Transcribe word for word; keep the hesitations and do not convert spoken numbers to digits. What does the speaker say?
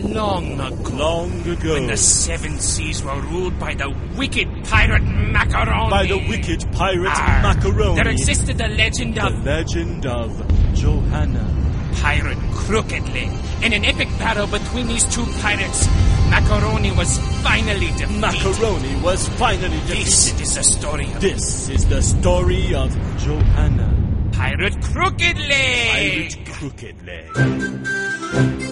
long ago. Long ago. When the seven seas were ruled by the wicked pirate Macaroni. By the wicked pirate Arr, Macaroni. There existed the legend The of... legend of Johanna. Pirate Crooked Leg. In an epic battle between these two pirates, Macaroni was finally defeated. Macaroni was finally defeated. This is the story of... This is the story of Johanna. Pirate Crooked Leg. Pirate Crooked Leg.